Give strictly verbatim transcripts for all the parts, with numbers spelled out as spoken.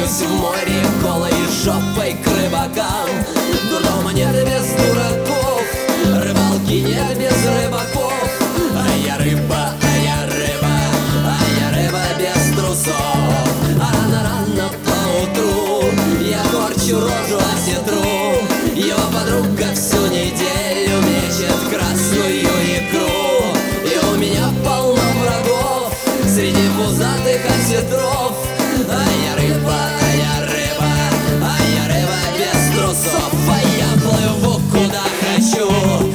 Тянусь в море голой жопой к рыбакам. Дурдома нет без дураков, рыбалки нет без рыбаков. А я рыба, а я рыба, а я рыба без трусов. А рано-рано поутру я корчу рожу осетру. Его подруга всю неделю мечет красную икру. И у меня полно врагов среди пузатых осетров. А я рыба, а я рыба, а я рыба без трусов. А я плыву куда хочу,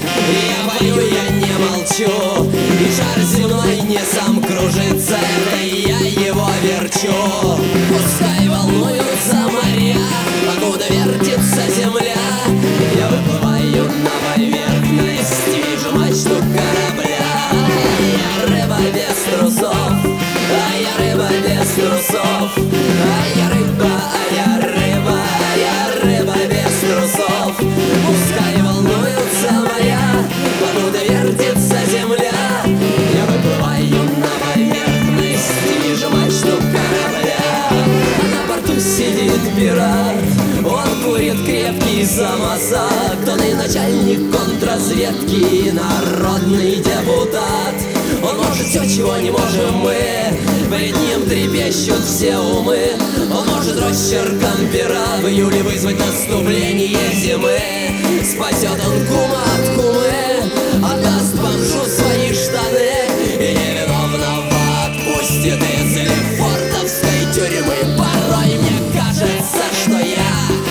я пою, я не молчу. И шар земной не сам кружится, это я его верчу. Пускай волнуются моря, покуда вертится земля. Я выплываю на поверхность, вижу мачту корабля. А я рыба без трусов, а я рыба без трусов. А я рыба, а я рыба, а я рыба без трусов. Пускай волнуются моря, покуда вертится земля. Я выплываю на поверхность, вижу мачту корабля. А на борту сидит пират, он курит крепкий самосад. Он и начальник контрразведки, и народный депутат. Он может все, чего не можем мы, перед ним трепещут все умы. Он может росчерком пера в июле вызвать наступление зимы. Спасет он кума от кумы, отдаст бомжу свои штаны и невиновного отпустит из лефортовской тюрьмы. Порой мне кажется, что я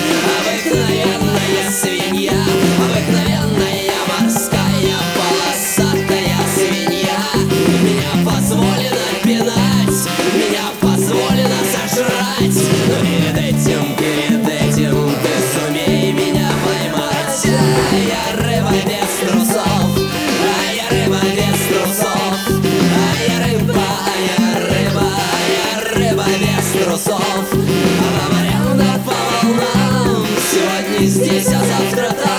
обыкновенная свинья, обыкновенная морская полосатая свинья. Меня позволено пинать, меня позволено сожрать, но перед этим, перед этим ты сумей меня поймать. А я рыба без трусов, а я рыба без трусов. А я рыба, а я рыба, а я рыба без трусов. А по морям да по волнам, сегодня здесь, а завтра там.